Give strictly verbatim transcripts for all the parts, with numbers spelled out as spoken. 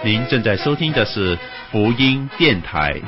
您正在收听的是福音电台。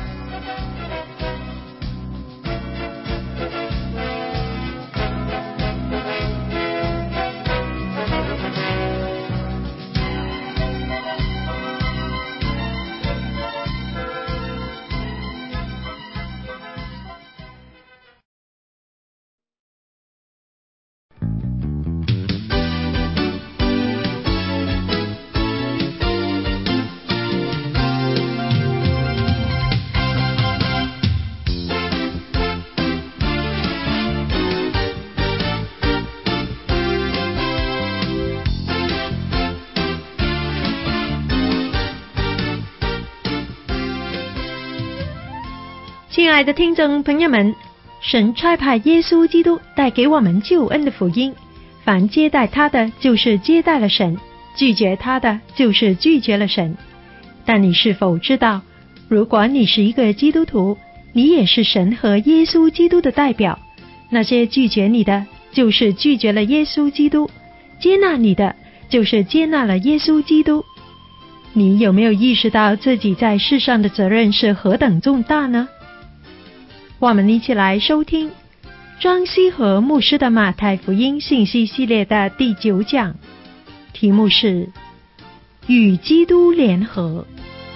亲爱的听众朋友们，神差派耶稣基督带给我们救恩的福音，凡接待他的就是接待了神，拒绝他的就是拒绝了神。但你是否知道，如果你是一个基督徒，你也是神和耶稣基督的代表，那些拒绝你的就是拒绝了耶稣基督，接纳你的就是接纳了耶稣基督。你有没有意识到自己在世上的责任是何等重大呢？我们一起来收听张希和牧师的马太福音信息系列的第九讲，题目是与基督联合。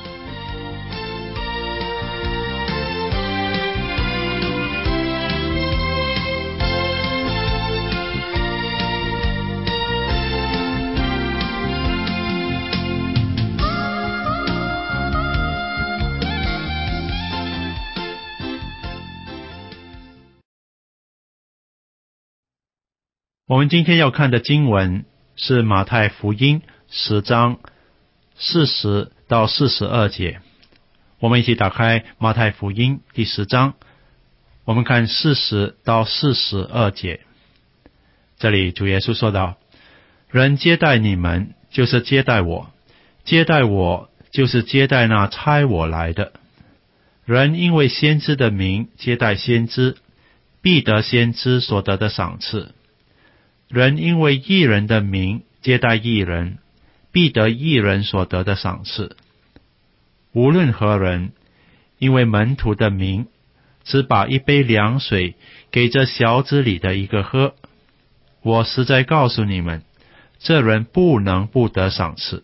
我们今天要看的经文是马太福音十章四十到四十二节。我们一起打开马太福音第十章，我们看四十到四十二节。这里主耶稣说道：人接待你们，就是接待我；接待我，就是接待那差我来的。人因为先知的名接待先知，必得先知所得的赏赐。人因为义人的名接待义人，必得义人所得的赏赐。无论何人，因为门徒的名，只把一杯凉水给这小子里的一个喝，我实在告诉你们，这人不能不得赏赐。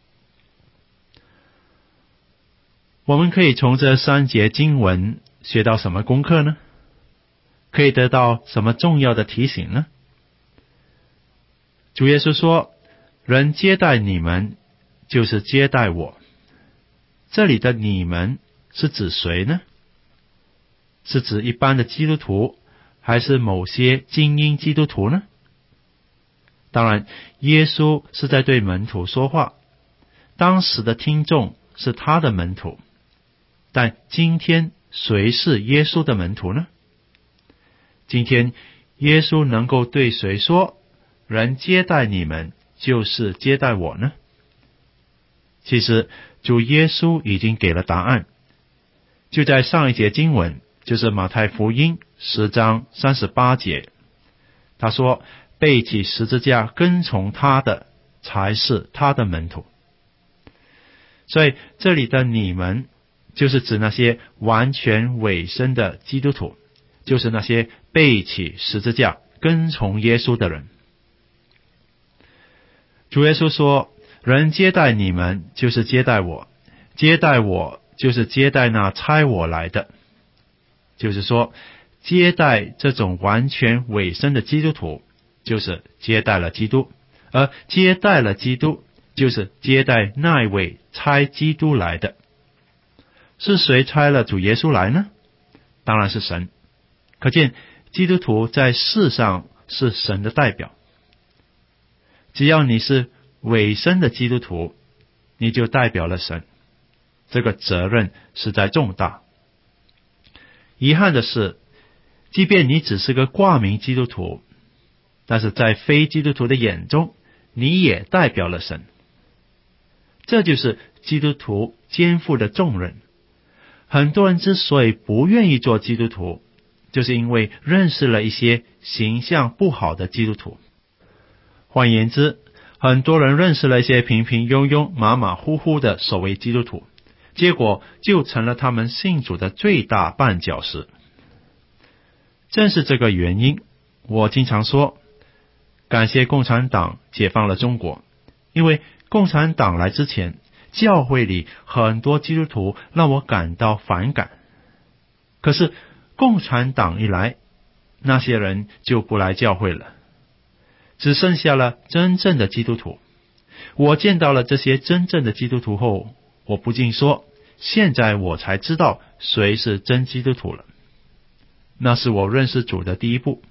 我们可以从这三节经文学到什么功课呢？可以得到什么重要的提醒呢？主耶稣说，人接待你们，就是接待我。这里的你们是指谁呢？是指一般的基督徒，还是某些精英基督徒呢？当然，耶稣是在对门徒说话，当时的听众是他的门徒。但今天谁是耶稣的门徒呢？今天耶稣能够对谁说，人接待你们，就是接待我呢？其实主耶稣已经给了答案，就在上一节经文，就是马太福音十章三十八节，他说，背起十字架跟从他的，才是他的门徒。所以这里的你们，就是指那些完全委身的基督徒，就是那些背起十字架跟从耶稣的人。主耶稣说，人接待你们，就是接待我；接待我，就是接待那差我来的。就是说，接待这种完全委身的基督徒，就是接待了基督；而接待了基督，就是接待那一位差基督来的。是谁差了主耶稣来呢？当然是神。可见基督徒在世上是神的代表。只要你是委身的基督徒，你就代表了神，这个责任实在重大。遗憾的是，即便你只是个挂名基督徒，但是在非基督徒的眼中，你也代表了神。这就是基督徒肩负的重任。很多人之所以不愿意做基督徒，就是因为认识了一些形象不好的基督徒。换言之， 很多人认识了一些平平庸庸、马马虎虎的所谓基督徒，结果就成了他们信主的最大绊脚石。正是这个原因，我经常说，感谢共产党解放了中国，因为共产党来之前，教会里很多基督徒让我感到反感。可是共产党一来，那些人就不来教会了，只剩下了真正的基督徒。我见到了这些真正的基督徒后，我不禁说，现在我才知道谁是真基督徒了。那是我认识主的第一步。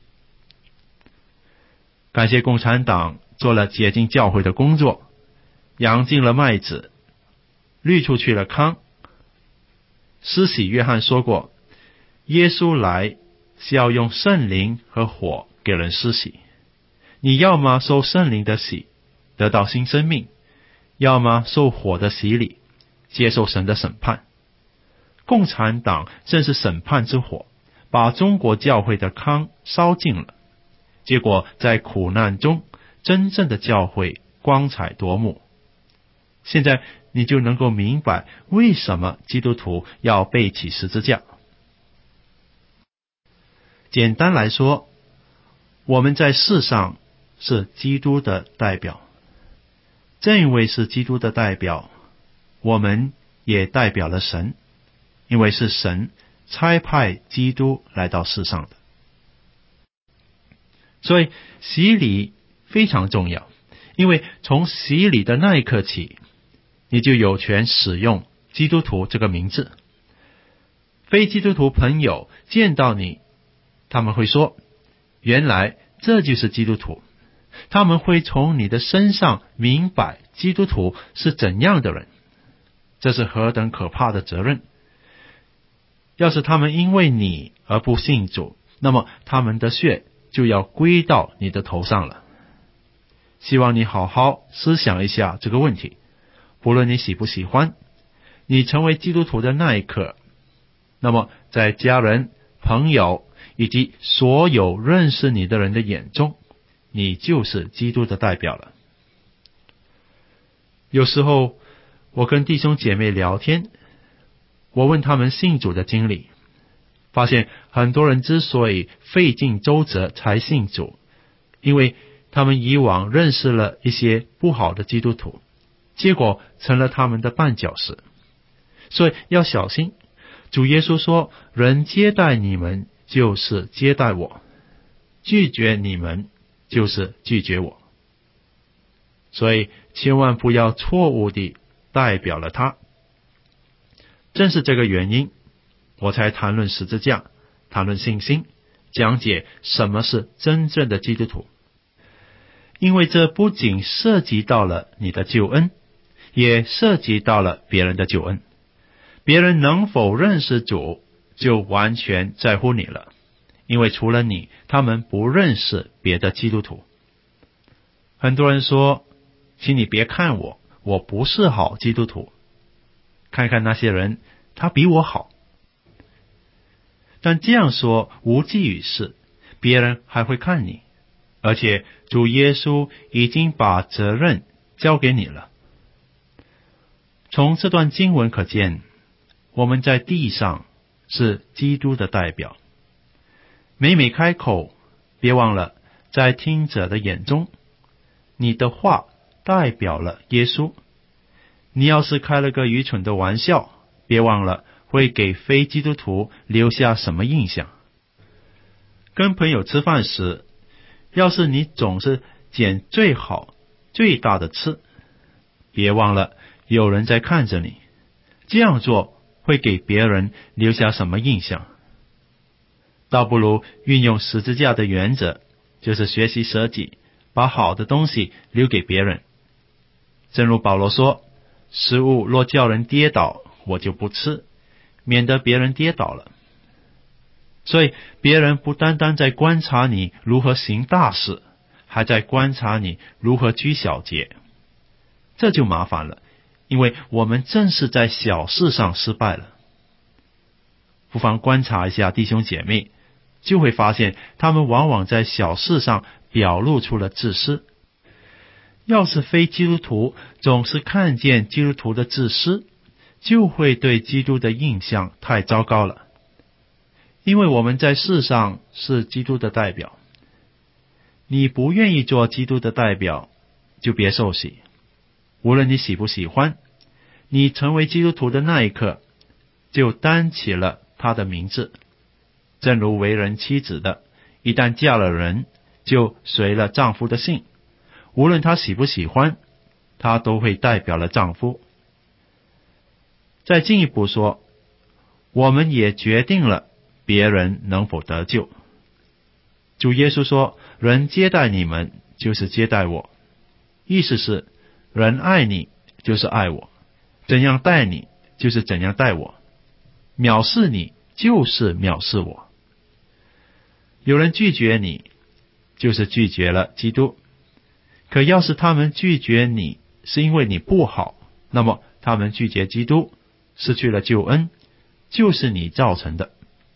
感谢共产党做了洁净教会的工作，养尽了麦子，滤出去了糠。施洗约翰说过，耶稣来是要用圣灵和火给人施洗，你要么受圣灵的洗，得到新生命，要么受火的洗礼，接受神的审判。共产党正是审判之火，把中国教会的糠烧尽了，结果在苦难中，真正的教会光彩夺目。现在你就能够明白为什么基督徒要背起十字架。简单来说，我们在世上是基督的代表，正因为是基督的代表，我们也代表了神，因为是神差派基督来到世上的。所以洗礼非常重要，因为从洗礼的那一刻起，你就有权使用基督徒这个名字。非基督徒朋友见到你，他们会说，原来这就是基督徒。他们会从你的身上明白基督徒是怎样的人。这是何等可怕的责任。要是他们因为你而不信主，那么他们的血就要归到你的头上了。希望你好好思想一下这个问题。不论你喜不喜欢，你成为基督徒的那一刻，那么在家人、朋友以及所有认识你的人的眼中，你就是基督的代表了。有时候我跟弟兄姐妹聊天，我问他们信主的经历，发现很多人之所以费尽周折才信主，因为他们以往认识了一些不好的基督徒，结果成了他们的绊脚石。所以要小心，主耶稣说，人接待你们就是接待我，拒绝你们就是拒绝我。所以千万不要错误地代表了他。正是这个原因，我才谈论十字架，谈论信心，讲解什么是真正的基督徒。因为这不仅涉及到了你的救恩，也涉及到了别人的救恩。别人能否认识主，就完全在乎你了，因为除了你，他们不认识别的基督徒。很多人说，请你别看我，我不是好基督徒。看看那些人，他比我好。但这样说无济于事，别人还会看你，而且主耶稣已经把责任交给你了。从这段经文可见，我们在地上是基督的代表。每每开口，别忘了在听者的眼中，你的话代表了耶稣。你要是开了个愚蠢的玩笑，别忘了会给非基督徒留下什么印象。跟朋友吃饭时，要是你总是捡最好最大的吃，别忘了有人在看着你，这样做会给别人留下什么印象。倒不如运用十字架的原则，就是学习舍己，把好的东西留给别人。正如保罗说，食物若叫人跌倒，我就不吃，免得别人跌倒了。所以别人不单单在观察你如何行大事，还在观察你如何居小节。这就麻烦了，因为我们正是在小事上失败了。不妨观察一下弟兄姐妹，就会发现他们往往在小事上表露出了自私。 要是非基督徒总是看见基督徒的自私，就会对基督的印象太糟糕了。因为我们在世上是基督的代表，你不愿意做基督的代表，就别受洗。无论你喜不喜欢，你成为基督徒的那一刻，就担起了他的名字。正如为人妻子的，一旦嫁了人，就随了丈夫的姓，无论她喜不喜欢，她都会代表了丈夫。再进一步说，我们也决定了别人能否得救。主耶稣说，人接待你们就是接待我，意思是人爱你就是爱我，怎样待你就是怎样待我，藐视你就是藐视我。有人拒绝你，就是拒绝了基督。可要是他们拒绝你是因为你不好，那么他们拒绝基督，失去了救恩，就是你造成的。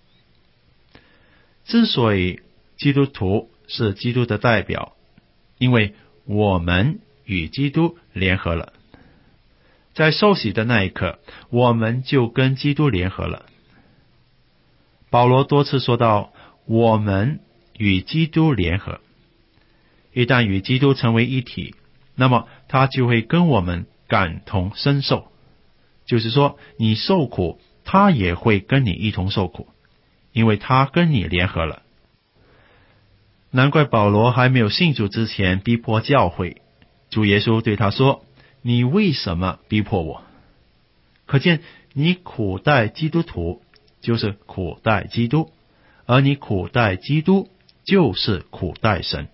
之所以基督徒是基督的代表，因为我们与基督联合了。在受洗的那一刻，我们就跟基督联合了。保罗多次说到，我们与基督联合。一旦与基督成为一体，那么他就会跟我们感同身受，就是说你受苦，他也会跟你一同受苦，因为他跟你联合了。难怪保罗还没有信主之前逼迫教会，主耶稣对他说，你为什么逼迫我？可见你苦待基督徒就是苦待基督，而你苦待基督就是苦待神。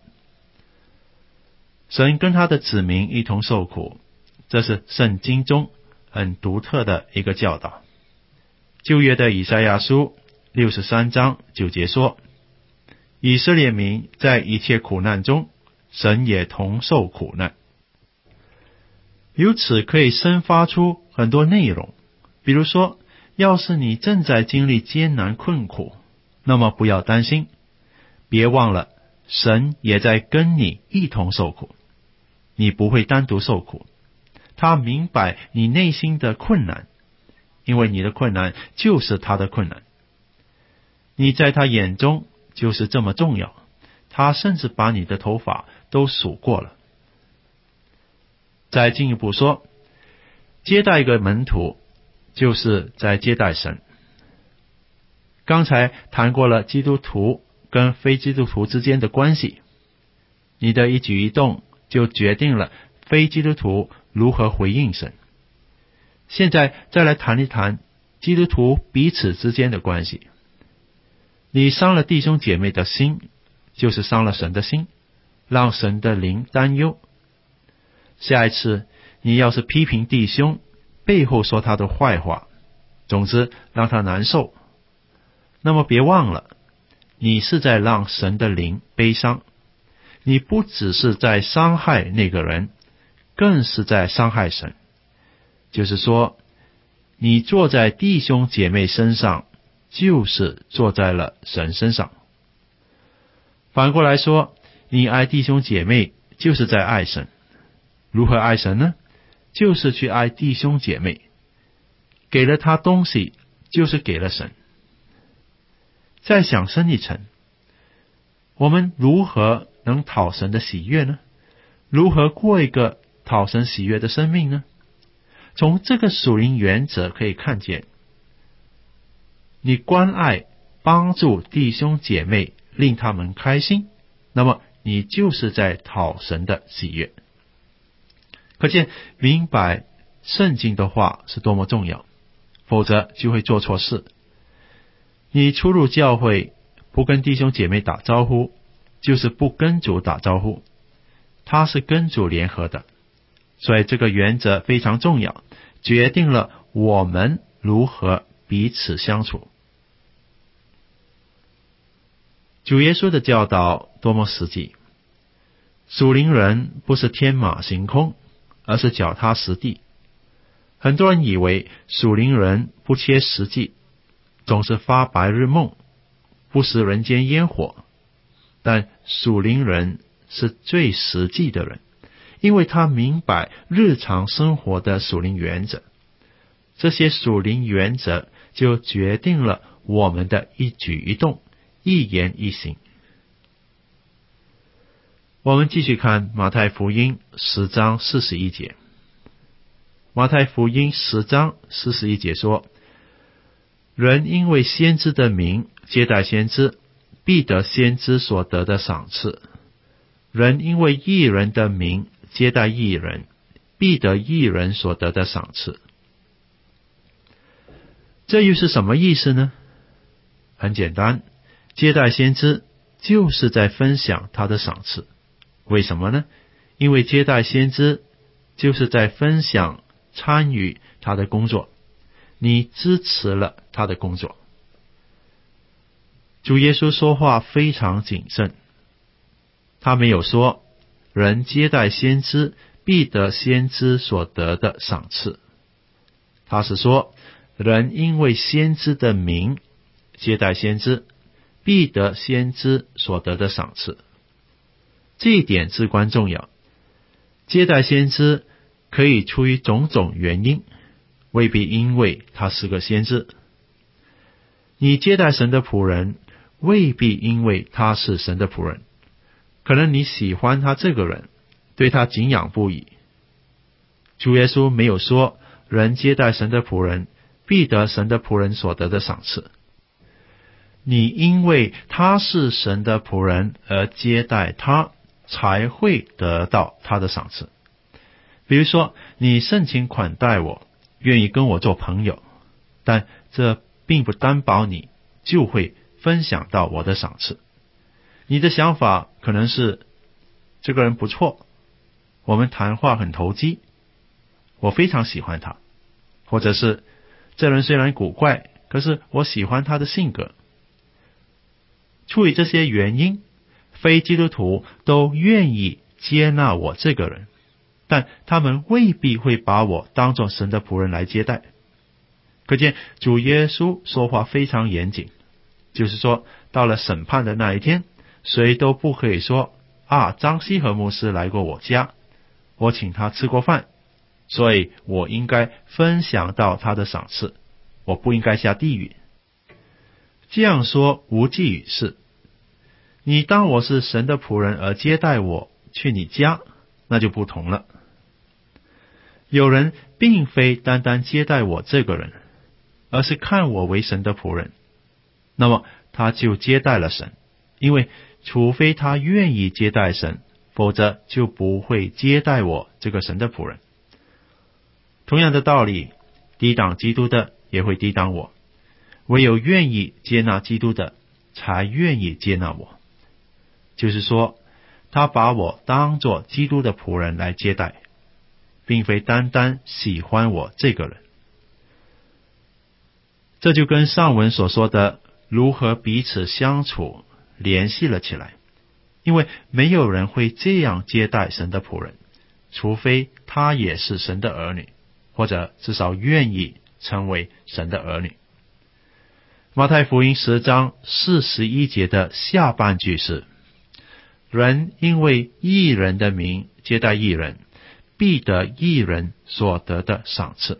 神跟他的子民一同受苦，这是圣经中很独特的一个教导。旧约的以赛亚书六十三章九节说，以色列民在一切苦难中，神也同受苦难。由此可以生发出很多内容，比如说，要是你正在经历艰难困苦，那么不要担心，别忘了神也在跟你一同受苦，你不会单独受苦。他明白你内心的困难，因为你的困难就是他的困难，你在他眼中就是这么重要，他甚至把你的头发都数过了。再进一步说，接待一个门徒就是在接待神。刚才谈过了基督徒跟非基督徒之间的关系，你的一举一动就决定了非基督徒如何回应神。现在再来谈一谈基督徒彼此之间的关系。你伤了弟兄姐妹的心，就是伤了神的心，让神的灵担忧。下一次你要是批评弟兄，背后说他的坏话，总之让他难受，那么别忘了，你是在让神的灵悲伤。你不只是在伤害那个人，更是在伤害神。就是说，你坐在弟兄姐妹身上，就是坐在了神身上。反过来说，你爱弟兄姐妹，就是在爱神。如何爱神呢？就是去爱弟兄姐妹，给了他东西，就是给了神。再想深一层，我们如何能讨神的喜悦呢？如何过一个讨神喜悦的生命呢？从这个属灵原则可以看见，你关爱帮助弟兄姐妹，令他们开心，那么你就是在讨神的喜悦。可见明白圣经的话是多么重要，否则就会做错事。你出入教会不跟弟兄姐妹打招呼，就是不跟主打招呼，他是跟主联合的。所以这个原则非常重要，决定了我们如何彼此相处。主耶稣的教导多么实际，属灵人不是天马行空，而是脚踏实地。很多人以为属灵人不切实际，总是发白日梦，不食人间烟火，但属灵人是最实际的人， 因为他明白日常生活的属灵原则，这些属灵原则就决定了我们的一举一动、一言一行。我们继续看马太福音十章四十一节。马太福音十章四十一节说，人因为先知的名接待先知，必得先知所得的赏赐；人因为义人的名接待义人，必得义人所得的赏赐。这又是什么意思呢？很简单，接待先知就是在分享他的赏赐。为什么呢？因为接待先知就是在分享、参与他的工作，你支持了他的工作。主耶稣说话非常谨慎，他没有说人接待先知必得先知所得的赏赐，他是说人因为先知的名接待先知，必得先知所得的赏赐。这一点至关重要。接待先知可以出于种种原因，未必因为他是个先知。你接待神的仆人，未必因为他是神的仆人，可能你喜欢他这个人，对他敬仰不已。主耶稣没有说人接待神的仆人必得神的仆人所得的赏赐。你因为他是神的仆人而接待他，才会得到他的赏赐。比如说，你盛情款待我，愿意跟我做朋友，但这并不担保你就会分享到我的赏赐。你的想法可能是，这个人不错，我们谈话很投机，我非常喜欢他，或者是这人虽然古怪，可是我喜欢他的性格。出于这些原因，非基督徒都愿意接纳我这个人，但他们未必会把我当作神的仆人来接待。可见主耶稣说话非常严谨，就是说到了审判的那一天，谁都不可以说啊，张希和牧师来过我家，我请他吃过饭，所以我应该分享到他的赏赐，我不应该下地狱。这样说无济于事。你当我是神的仆人而接待我去你家，那就不同了。有人并非单单接待我这个人，而是看我为神的仆人，那么他就接待了神，因为除非他愿意接待神，否则就不会接待我这个神的仆人。同样的道理，抵挡基督的也会抵挡我，唯有愿意接纳基督的才愿意接纳我。就是说，他把我当作基督的仆人来接待，并非单单喜欢我这个人。这就跟上文所说的如何彼此相处联系了起来，因为没有人会这样接待神的仆人，除非他也是神的儿女，或者至少愿意成为神的儿女。马太福音十章四十一节的下半句是，人因为义人的名接待义人，必得义人所得的赏赐。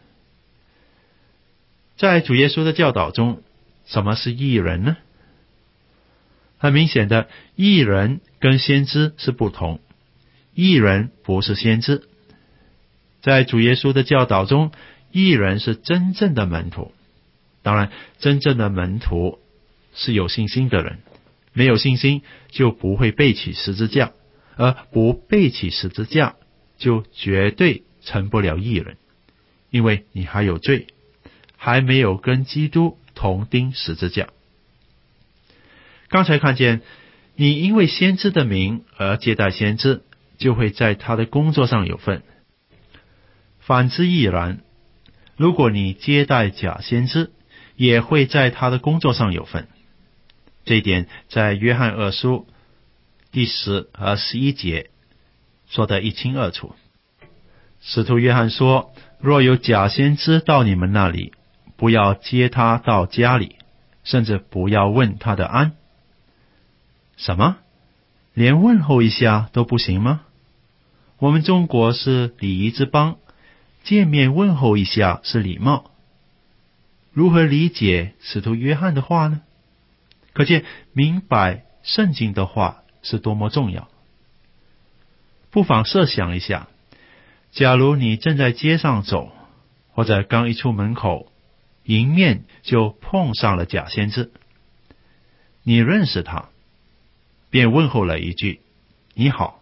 在主耶稣的教导中，什么是义人呢？很明显的，义人跟先知是不同，义人不是先知。在主耶稣的教导中，义人是真正的门徒。当然，真正的门徒是有信心的人，没有信心就不会背起十字架，而不背起十字架就绝对成不了义人，因为你还有罪，还没有跟基督同钉十字架。刚才看见，你因为先知的名而接待先知，就会在他的工作上有份。反之亦然，如果你接待假先知，也会在他的工作上有份。这一点在约翰二书第十和十一节说得一清二楚。使徒约翰说，若有假先知到你们那里，不要接他到家里，甚至不要问他的安。什么？连问候一下都不行吗？ 我们中国是礼仪之邦，见面问候一下是礼貌。如何理解使徒约翰的话呢？可见明白圣经的话是多么重要。不妨设想一下，假如你正在街上走，或者刚一出门口，迎面就碰上了假先知，你认识他，便问候了一句你好。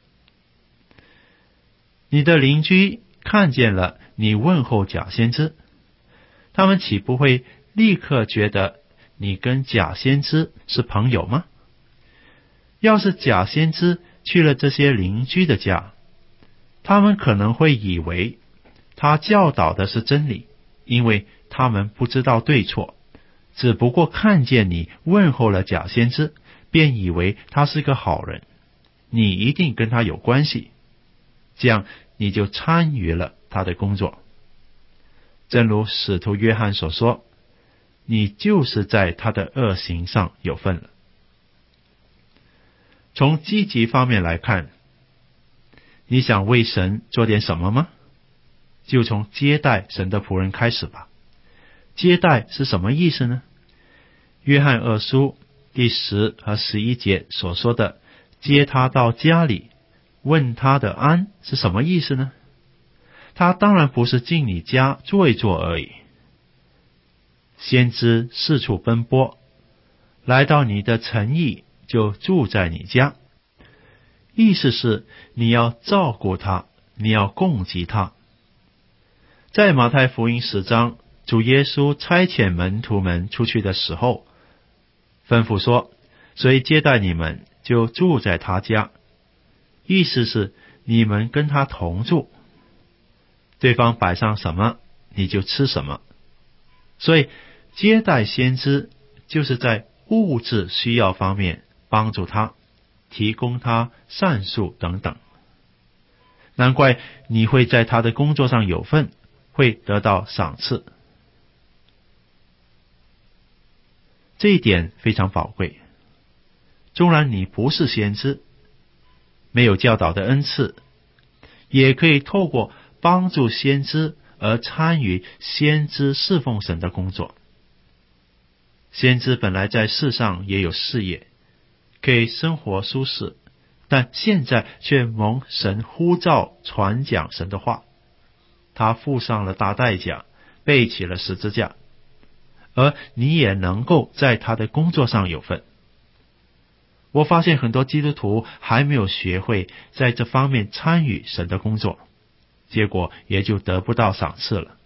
你的邻居看见了你问候假先知，他们岂不会立刻觉得你跟假先知是朋友吗？要是假先知去了这些邻居的家，他们可能会以为他教导的是真理，因为他们不知道对错，只不过看见你问候了假先知，便以为他是个好人，你一定跟他有关系，这样你就参与了他的工作。正如使徒约翰所说，你就是在他的恶行上有份了。从积极方面来看，你想为神做点什么吗？就从接待神的仆人开始吧。接待是什么意思呢？约翰二书第十和十一节所说的接他到家里问他的安是什么意思呢？他当然不是进你家坐一坐而已。先知四处奔波，来到你的城邑就住在你家，意思是你要照顾他，你要供给他。在马太福音十章，主耶稣差遣门徒们出去的时候，吩咐说，谁接待你们，就住在他家，意思是你们跟他同住，对方摆上什么你就吃什么。所以接待先知就是在物质需要方面帮助他，提供他膳宿等等。难怪你会在他的工作上有份，会得到赏赐。这一点非常宝贵。纵然你不是先知，没有教导的恩赐，也可以透过帮助先知而参与先知侍奉神的工作。先知本来在世上也有事业，可以生活舒适，但现在却蒙神呼召传讲神的话，他付上了大代价，背起了十字架，而你也能够在他的工作上有份。我发现很多基督徒还没有学会在这方面参与神的工作，结果也就得不到赏赐了。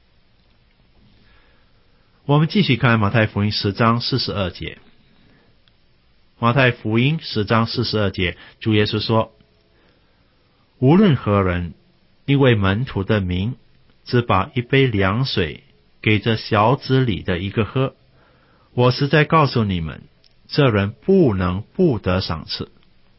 我们继续看马太福音十章四十二节。马太福音十章四十二节，主耶稣说，无论何人因为门徒的名，只把一杯凉水给这小子里的一个喝，我实在告诉你们，这人不能不得赏赐。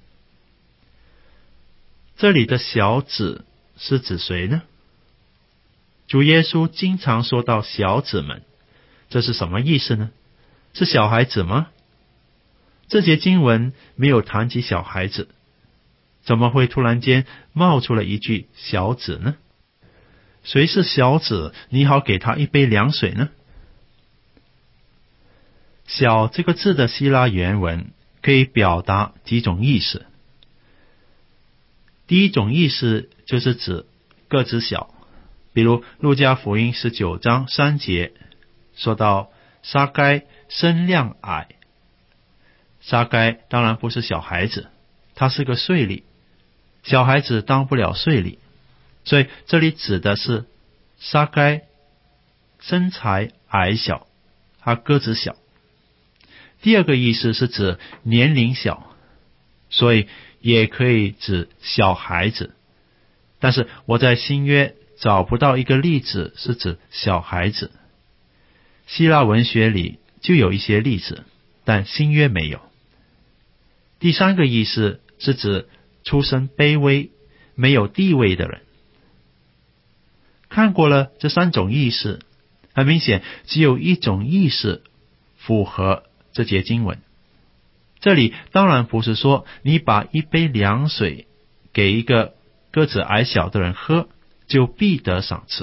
这里的小子是指谁呢？主耶稣经常说到小子们，这是什么意思呢？是小孩子吗？这节经文没有谈及小孩子，怎么会突然间冒出了一句小子呢？谁是小子，你好给他一杯凉水呢？小这个字的希腊原文可以表达几种意思。第一种意思就是指个子小，比如路加福音十九章三节说到撒该身量矮。撒该当然不是小孩子，他是个税吏，小孩子当不了税吏，所以这里指的是撒该身材矮小，他个子小。第二个意思是指年龄小，所以也可以指小孩子，但是我在新约找不到一个例子是指小孩子。希腊文学里就有一些例子，但新约没有。第三个意思是指出身卑微、没有地位的人。看过了这三种意思，很明显只有一种意思符合这节经文。这里当然不是说你把一杯凉水给一个个子矮小的人喝，就必得赏赐。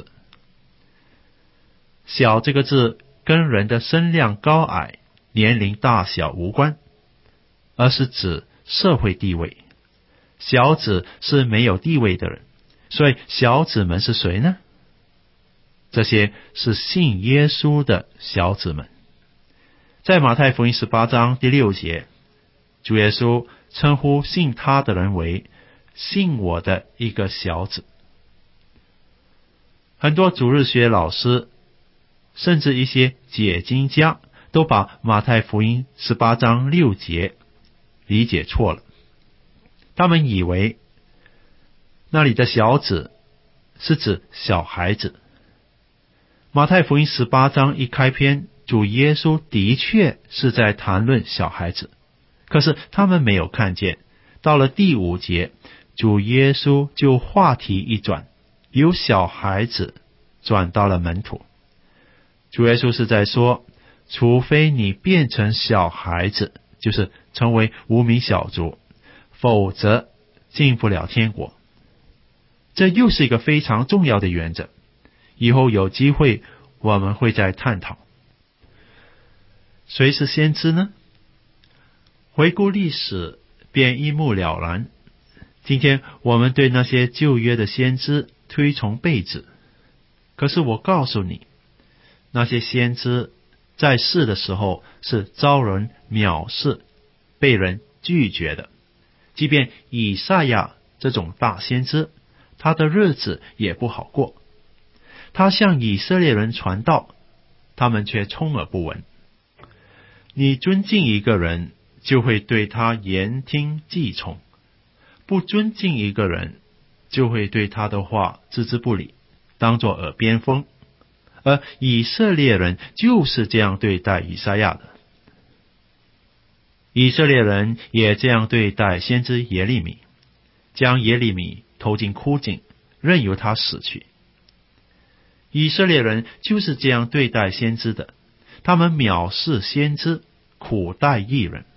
小这个字跟人的身量高矮、年龄大小无关，而是指社会地位。小子是没有地位的人，所以小子们是谁呢？这些是信耶稣的小子们。在马太福音十八章第六节，主耶稣称呼信他的人为信我的一个小子。很多主日学老师，甚至一些解经家，都把马太福音十八章六节理解错了。他们以为那里的小子是指小孩子。马太福音十八章一开篇，主耶稣的确是在谈论小孩子，可是他们没有看见，到了第五节，主耶稣就话题一转，由小孩子转到了门徒。主耶稣是在说，除非你变成小孩子，就是成为无名小卒，否则进不了天国。这又是一个非常重要的原则，以后有机会我们会再探讨。谁是先知呢？回顾历史便一目了然。今天我们对那些旧约的先知推崇备至，可是我告诉你，那些先知在世的时候是遭人藐视、被人拒绝的。即便以赛亚这种大先知，他的日子也不好过。他向以色列人传道，他们却充耳不闻。你尊敬一个人，就会对他言听计从；不尊敬一个人，就会对他的话置之不理，当作耳边风。而以色列人就是这样对待以赛亚的。以色列人也这样对待先知耶利米，将耶利米投进枯井，任由他死去。以色列人就是这样对待先知的，他们藐视先知，苦待义人。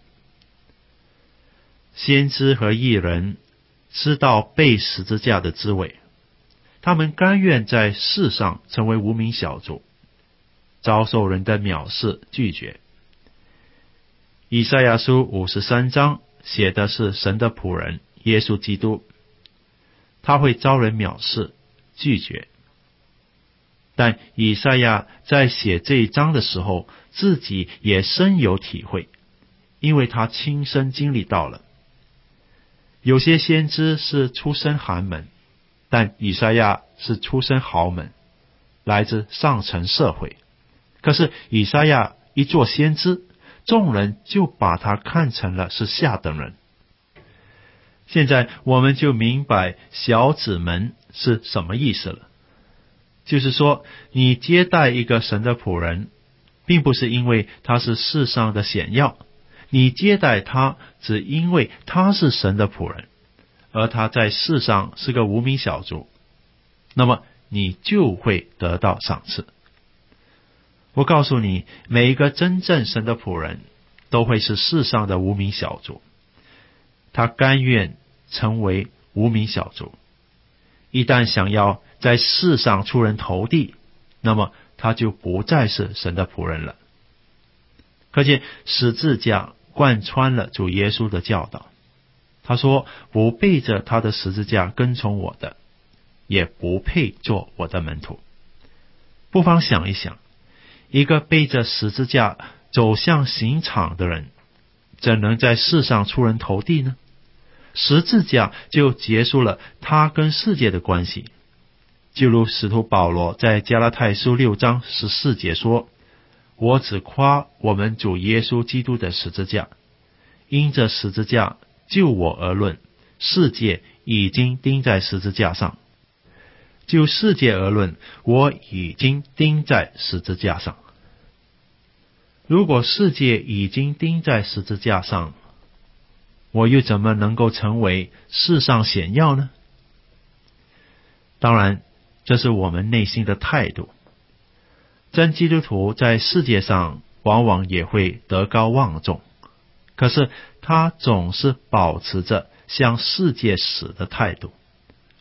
先知和义人知道背十字架的滋味，他们甘愿在世上成为无名小卒，遭受人的藐视拒绝。以赛亚书五十三章写的是神的仆人耶稣基督，他会遭人藐视拒绝。但以赛亚在写这一章的时候，自己也深有体会，因为他亲身经历到了。有些先知是出身寒门，但以赛亚是出身豪门，来自上层社会。可是以赛亚一做先知，众人就把他看成了是下等人。现在我们就明白小子们是什么意思了。就是说，你接待一个神的仆人，并不是因为他是世上的显要，你接待他只因为他是神的仆人，而他在世上是个无名小卒，那么你就会得到赏赐。我告诉你，每一个真正神的仆人都会是世上的无名小卒，他甘愿成为无名小卒。一旦想要在世上出人头地，那么他就不再是神的仆人了。可见十字架贯穿了主耶稣的教导。他说，不背着他的十字架跟从我的，也不配做我的门徒。不妨想一想，一个背着十字架走向刑场的人，怎能在世上出人头地呢？十字架就结束了他跟世界的关系。就如使徒保罗在加拉太书六章十四节说，我只夸我们主耶稣基督的十字架，因这十字架就我而论，世界已经钉在十字架上。就世界而论，我已经钉在十字架上。如果世界已经钉在十字架上，我又怎么能够成为世上显要呢？当然，这是我们内心的态度。真基督徒在世界上往往也会德高望重，可是他总是保持着向世界死的态度，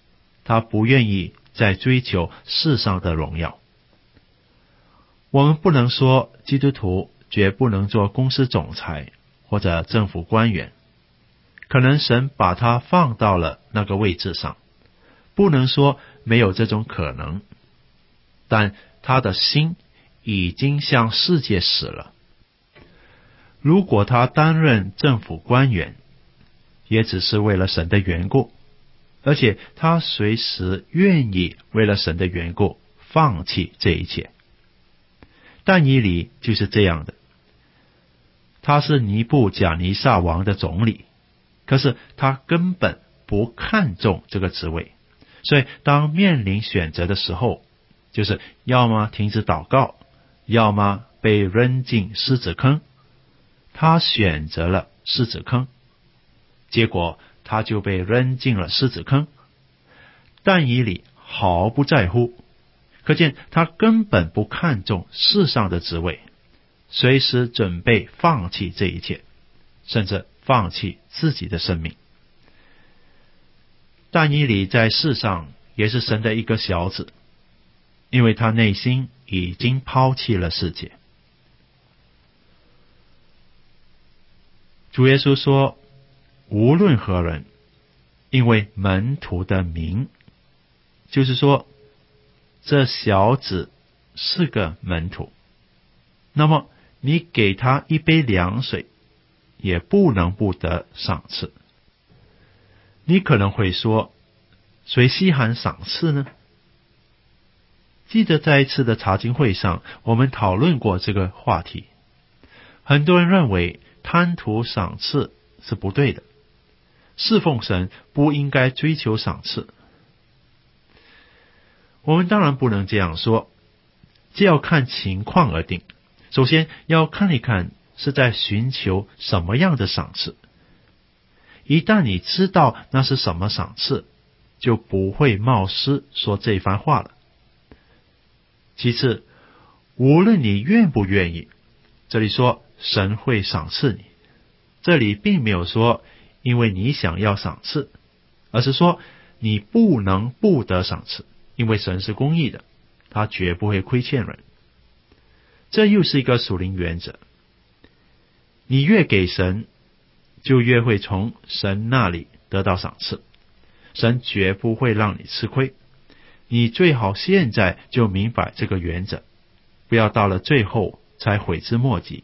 他不愿意再追求世上的荣耀。我们不能说基督徒绝不能做公司总裁或者政府官员，可能神把他放到了那个位置上，不能说没有这种可能，但他的心已经向世界死了。如果他担任政府官员，也只是为了神的缘故，而且他随时愿意为了神的缘故放弃这一切。但以理就是这样的，他是尼布甲尼撒王的总理，可是他根本不看重这个职位，所以当面临选择的时候，就是要么停止祷告，要么被扔进狮子坑。他选择了狮子坑，结果他就被扔进了狮子坑。但以理毫不在乎，可见他根本不看重世上的职位，随时准备放弃这一切，甚至放弃自己的生命。但以理在世上也是神的一个小子，因为他内心已经抛弃了世界。主耶稣说，无论何人，因为门徒的名，就是说这小子是个门徒，那么你给他一杯凉水，也不能不得赏赐。你可能会说，谁稀罕赏赐呢？记得在一次的查经会上，我们讨论过这个话题。很多人认为贪图赏赐是不对的，侍奉神不应该追求赏赐。我们当然不能这样说，这要看情况而定。首先要看一看是在寻求什么样的赏赐。一旦你知道那是什么赏赐，就不会冒失说这番话了。其次，无论你愿不愿意，这里说神会赏赐你，这里并没有说因为你想要赏赐，而是说你不能不得赏赐，因为神是公义的，他绝不会亏欠人。这又是一个属灵原则，你越给神，就越会从神那里得到赏赐，神绝不会让你吃亏。你最好现在就明白这个原则，不要到了最后才悔之莫及。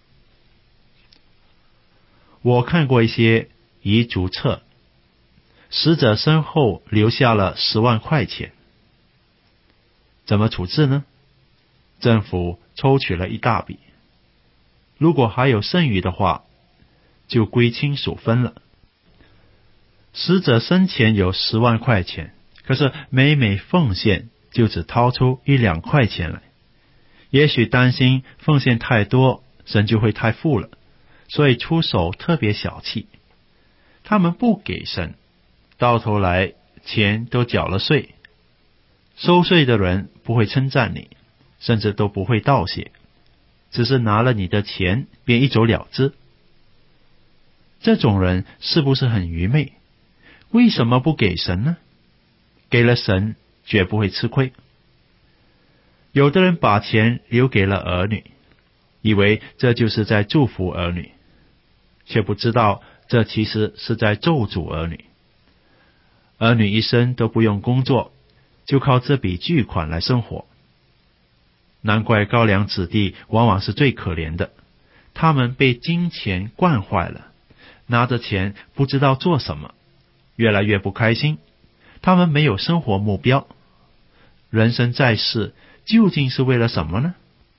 我看过一些遗嘱册，死者身后留下了十万块钱，怎么处置呢？政府抽取了一大笔，如果还有剩余的话，就归亲属分了。死者生前有十万块钱，可是每每奉献就只掏出一两块钱来，也许担心奉献太多，神就会太富了，所以出手特别小气。他们不给神，到头来钱都缴了税，收税的人不会称赞你，甚至都不会道谢，只是拿了你的钱便一走了之。这种人是不是很愚昧？为什么不给神呢？给了神绝不会吃亏。有的人把钱留给了儿女，以为这就是在祝福儿女，却不知道这其实是在咒诅儿女。儿女一生都不用工作，就靠这笔巨款来生活。难怪高粱子弟往往是最可怜的，他们被金钱惯坏了，拿着钱不知道做什么，越来越不开心。他们没有生活目标，人生在世究竟是为了什么呢？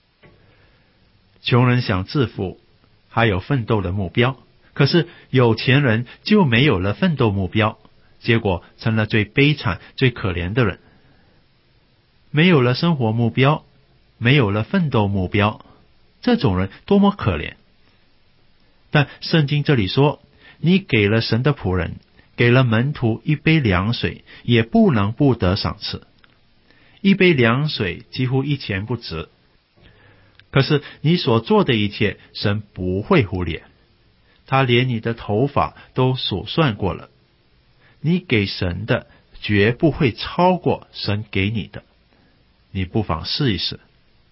穷人想致富，还有奋斗的目标，可是有钱人就没有了奋斗目标，结果成了最悲惨最可怜的人。没有了生活目标，没有了奋斗目标，这种人多么可怜。但圣经这里说，你给了神的仆人，给了门徒一杯凉水，也不能不得赏赐。一杯凉水几乎一钱不值，可是你所做的一切，神不会忽略，他连你的头发都数算过了。你给神的绝不会超过神给你的。你不妨试一试。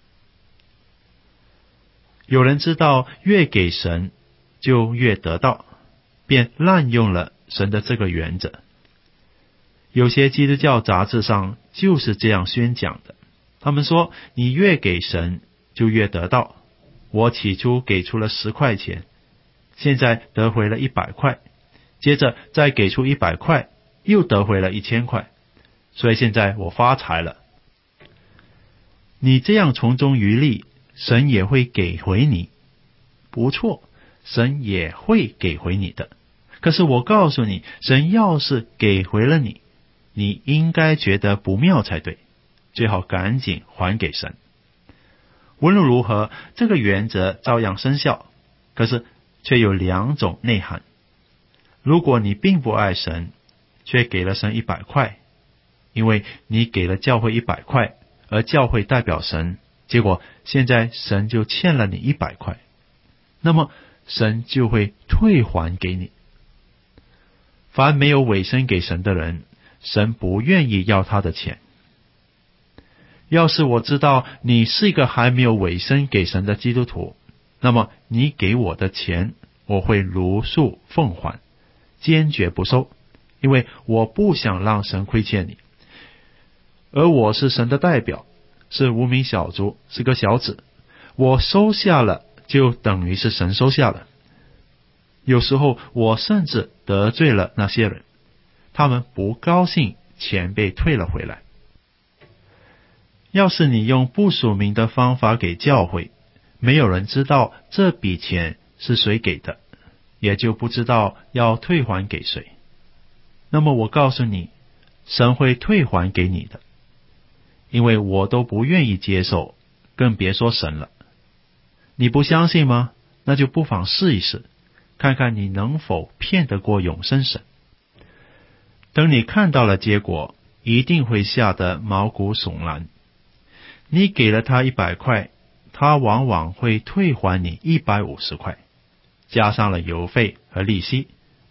有人知道越给神就越得到，便滥用了神的这个原则。有些基督教杂志上就是这样宣讲的，他们说你越给神就越得到。我起初给出了十块钱，现在得回了一百块，接着再给出一百块，又得回了一千块，所以现在我发财了。你这样从中渔利，神也会给回你。不错，神也会给回你的。可是我告诉你，神要是给回了你，你应该觉得不妙才对，最好赶紧还给神。无论如何，这个原则照样生效，可是却有两种内涵。如果你并不爱神，却给了神一百块，因为你给了教会一百块，而教会代表神，结果现在神就欠了你一百块，那么神就会退还给你。凡没有委身给神的人，神不愿意要他的钱。要是我知道你是一个还没有委身给神的基督徒，那么你给我的钱，我会如数奉还，坚决不收，因为我不想让神亏欠你。而我是神的代表，是无名小卒，是个小子，我收下了就等于是神收下了。有时候我甚至得罪了那些人，他们不高兴钱被退了回来。要是你用不署名的方法给教会，没有人知道这笔钱是谁给的，也就不知道要退还给谁。那么我告诉你，神会退还给你的，因为我都不愿意接受，更别说神了。你不相信吗？那就不妨试一试，看看你能否骗得过永生神。等你看到了结果，一定会吓得毛骨悚然。你给了他一百块，他往往会退还你一百五十块，加上了邮费和利息。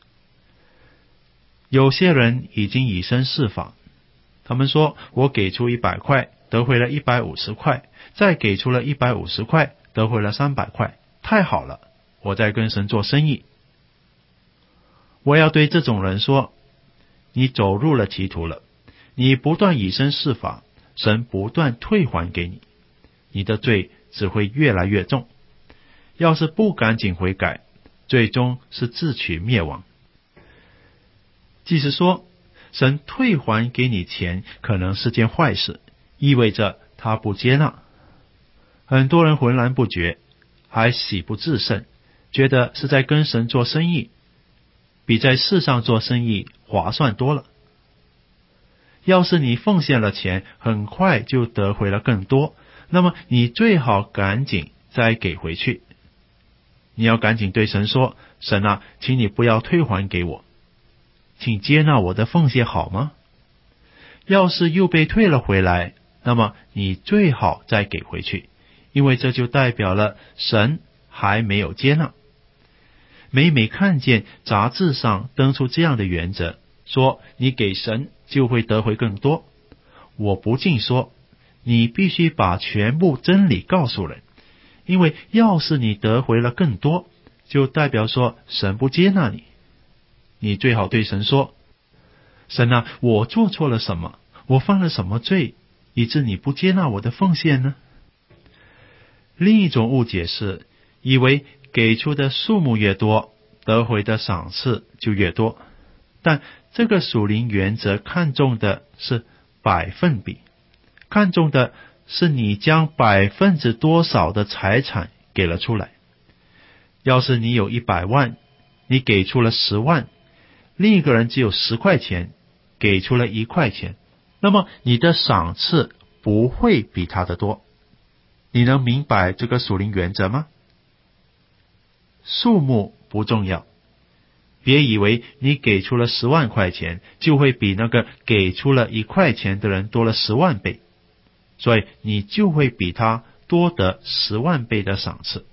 有些人已经以身试法，他们说我给出一百块，得回了一百五十块，再给出了一百五十块，得回了三百块，太好了，我在跟神做生意。我要对这种人说，你走入了歧途了，你不断以身试法，神不断退还给你，你的罪只会越来越重。要是不赶紧悔改，最终是自取灭亡。即是说，神退还给你钱可能是件坏事，意味着他不接纳。很多人浑然不觉，还喜不自胜，觉得是在跟神做生意，比在世上做生意划算多了。要是你奉献了钱，很快就得回了更多，那么你最好赶紧再给回去。你要赶紧对神说，神啊，请你不要退还给我，请接纳我的奉献好吗？要是又被退了回来，那么你最好再给回去，因为这就代表了神还没有接纳。每每看见杂志上登出这样的原则，说你给神就会得回更多，我不禁说，你必须把全部真理告诉人，因为要是你得回了更多，就代表说神不接纳你。你最好对神说，神啊，我做错了什么？我犯了什么罪，以致你不接纳我的奉献呢？另一种误解是，以为给出的数目越多，得回的赏赐就越多。但这个属灵原则看重的是百分比，看重的是你将百分之多少的财产给了出来。要是你有一百万，你给出了十万，另一个人只有十块钱，给出了一块钱，那么你的赏赐不会比他的多。你能明白这个属灵原则吗？数目不重要，别以为你给出了十万块钱，就会比那个给出了一块钱的人多了十万倍，所以你就会比他多得十万倍的赏赐。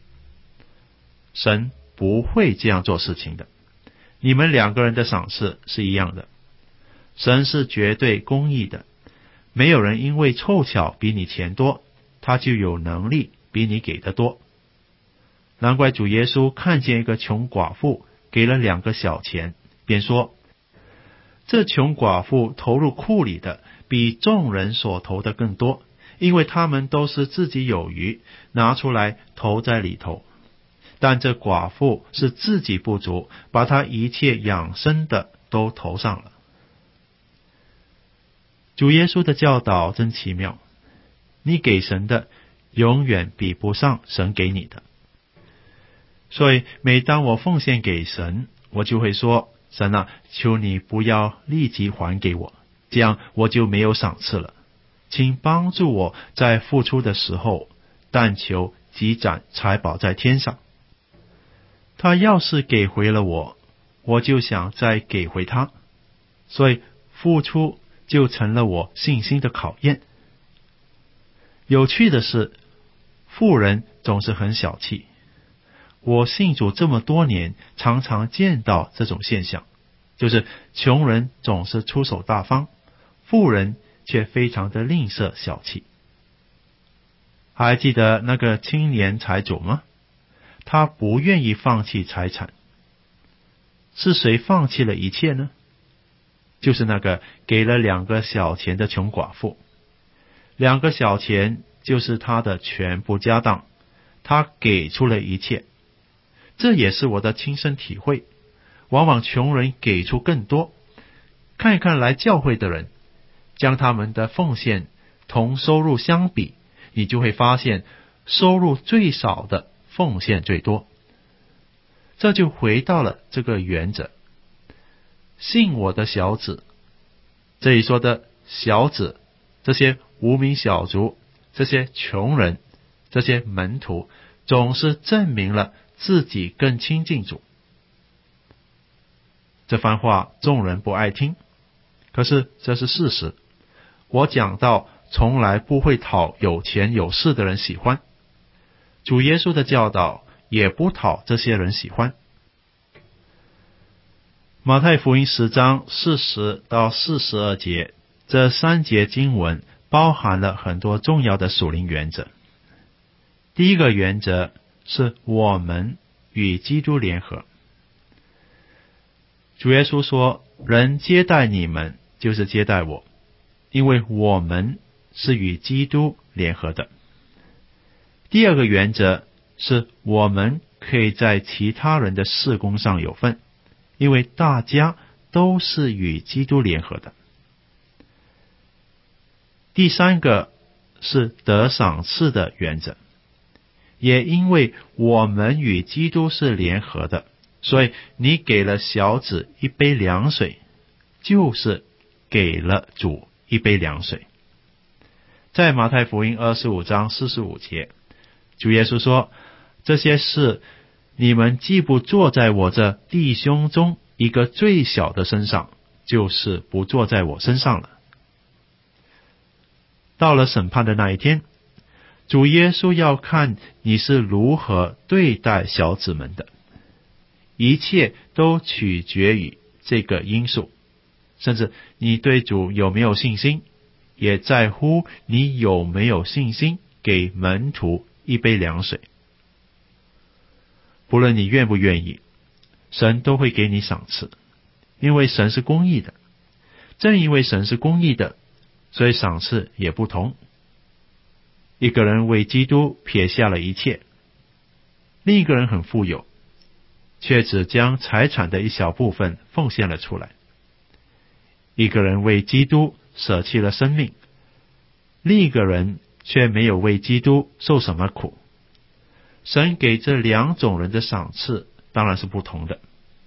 神不会这样做事情的，你们两个人的赏赐是一样的。 神是绝对公义的，没有人因为凑巧比你钱多，他就有能力比你给的多。难怪主耶稣看见一个穷寡妇给了两个小钱，便说，这穷寡妇投入库里的比众人所投的更多，因为他们都是自己有余，拿出来投在里头。但这寡妇是自己不足，把她一切养生的都投上了。主耶稣的教导真奇妙，你给神的永远比不上神给你的。所以每当我奉献给神，我就会说，神啊，求你不要立即还给我，这样我就没有赏赐了。请帮助我在付出的时候，但求积攒财宝在天上。他要是给回了我，我就想再给回他，所以付出就成了我信心的考验。有趣的是，富人总是很小气。我信主这么多年，常常见到这种现象，就是穷人总是出手大方，富人却非常的吝啬小气。还记得那个青年财主吗？他不愿意放弃财产。是谁放弃了一切呢？就是那个给了两个小钱的穷寡妇。两个小钱就是他的全部家当，他给出了一切。这也是我的亲身体会，往往穷人给出更多。看一看来教会的人，将他们的奉献同收入相比，你就会发现收入最少的奉献最多。这就回到了这个原则，信我的小子。这里说的小子，这些无名小卒，这些穷人，这些门徒，总是证明了自己更亲近主。这番话众人不爱听，可是这是事实。我讲到从来不会讨有钱有势的人喜欢，主耶稣的教导也不讨这些人喜欢。马太福音十章四十到四十二节，这三节经文包含了很多重要的属灵原则。第一个原则是我们与基督联合。主耶稣说，人接待你们就是接待我，因为我们是与基督联合的。第二个原则是我们可以在其他人的事工上有份，因为大家都是与基督联合的。第三个是得赏赐的原则，也因为我们与基督是联合的，所以你给了小子一杯凉水，就是给了主一杯凉水。在马太福音二十五章四十五节，主耶稣说，这些事你们既不做在我这弟兄中一个最小的身上，就是不做在我身上了。到了审判的那一天，主耶稣要看你是如何对待小子们的，一切都取决于这个因素，甚至你对主有没有信心，也在乎你有没有信心给门徒一杯凉水。不论你愿不愿意，神都会给你赏赐，因为神是公义的。正因为神是公义的，所以赏赐也不同。一个人为基督撇下了一切，另一个人很富有，却只将财产的一小部分奉献了出来。一个人为基督舍弃了生命，另一个人却没有为基督受什么苦。神给这两种人的赏赐当然是不同的。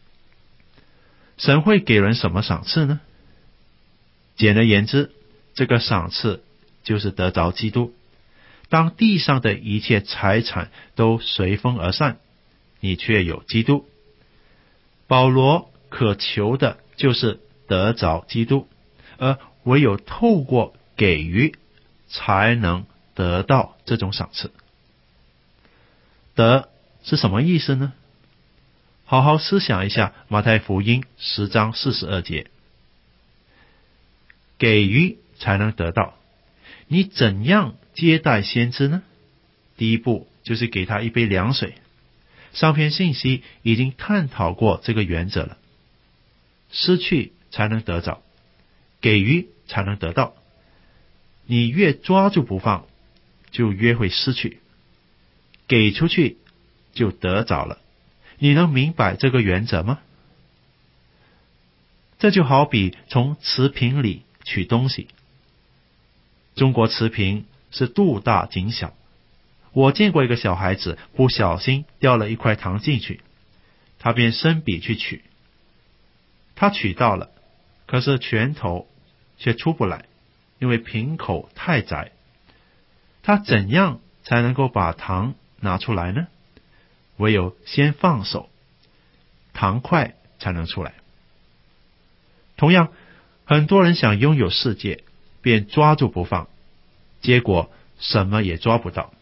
神会给人什么赏赐呢？简而言之，这个赏赐就是得着基督。当地上的一切财产都随风而散，你却有基督。保罗渴求的就是得着基督，而唯有透过给予，才能得到这种赏赐。得是什么意思呢？好好思想一下马太福音十章四十二节。 给予才能得到。你怎样接待先知呢？第一步就是给他一杯凉水。上篇信息已经探讨过这个原则了。失去才能得着，给予才能得到。你越抓住不放，就越会失去。给出去就得着了。你能明白这个原则吗？这就好比从瓷瓶里取东西。中国瓷瓶是度大井小，我见过一个小孩子不小心掉了一块糖进去，他便伸笔去取。他取到了，可是拳头却出不来，因为瓶口太窄。他怎样才能够把糖拿出来呢？唯有先放手，糖块才能出来。同样，很多人想拥有世界，便抓住不放，结果什么也抓不到。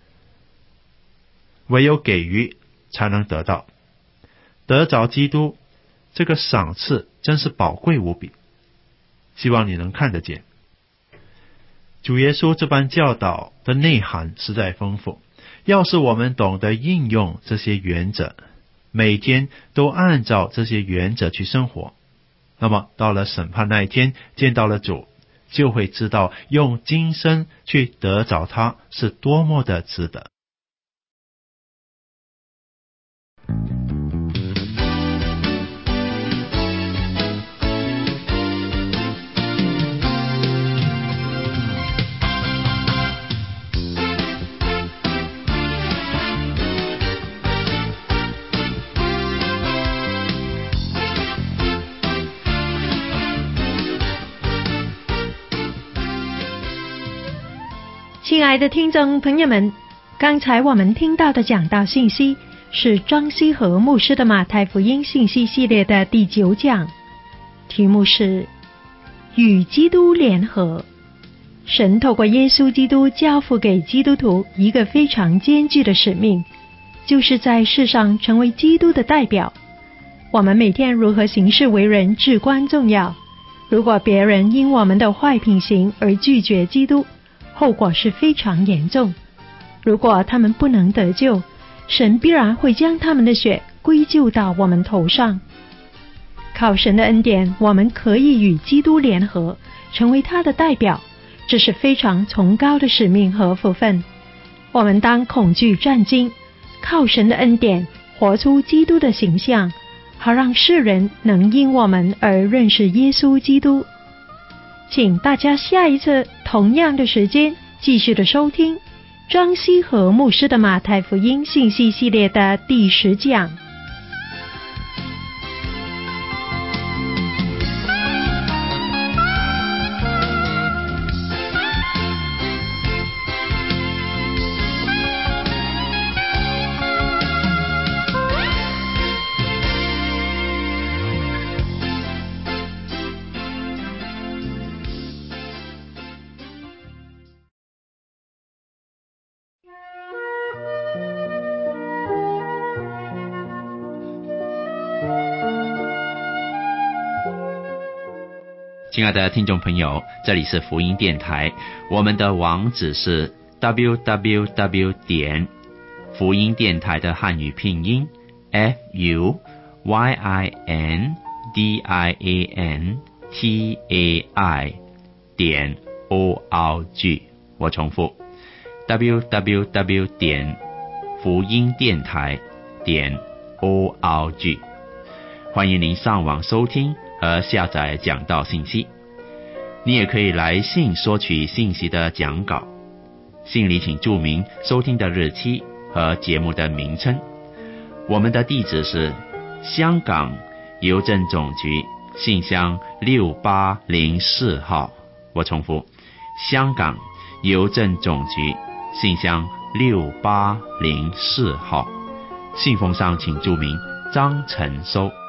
唯有给予才能得到。得着基督这个赏赐真是宝贵无比，希望你能看得见。主耶稣这般教导的内涵实在丰富，要是我们懂得应用这些原则，每天都按照这些原则去生活，那么到了审判那一天，见到了主，就会知道用今生去得着他是多么的值得。 亲爱的听众朋友们，刚才我们听到的讲道信息是庄希和牧师的马太福音信息系列的第九讲，题目是与基督联合。神透过耶稣基督交付给基督徒一个非常艰巨的使命，就是在世上成为基督的代表。我们每天如何行事为人至关重要。如果别人因我们的坏品行而拒绝基督，后果是非常严重。如果他们不能得救，神必然会将他们的血归咎到我们头上。靠神的恩典，我们可以与基督联合，成为他的代表，这是非常崇高的使命和福分。我们当恐惧战惊，靠神的恩典活出基督的形象，好让世人能因我们而认识耶稣基督。请大家下一次同样的时间继续的收听庄希和牧师的马太福音信息系列的第十讲。 亲爱的听众朋友，这里是福音电台，我们的网址是 double-u double-u double-u 点福音电台的汉语拼音 f u y i n d i a n t a i 点 o r g。 我重复 double-u double-u double-u 点福音电台点 o r g。 欢迎您上网收听和下载讲道信息。你也可以来信索取信息的讲稿，信里请注明收听的日期和节目的名称。我们的地址是香港邮政总局信箱六八零四号。我重复，香港邮政总局信箱六八零四号。信封上请注明张晨收。